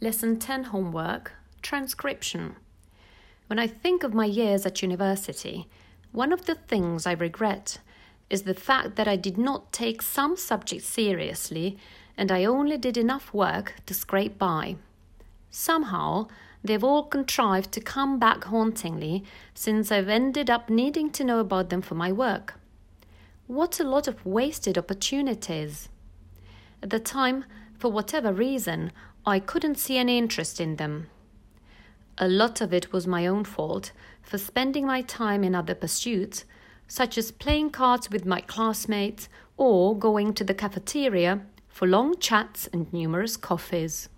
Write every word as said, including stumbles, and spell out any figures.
Lesson ten homework, transcription. When I think of my years at university, one of the things I regret is the fact that I did not take some subjects seriously and I only did enough work to scrape by. Somehow, they've all contrived to come back hauntingly since I've ended up needing to know about them for my work. What a lot of wasted opportunities. At the time, for whatever reason, I couldn't see any interest in them. A lot of it was my own fault for spending my time in other pursuits, such as playing cards with my classmates or going to the cafeteria for long chats and numerous coffees.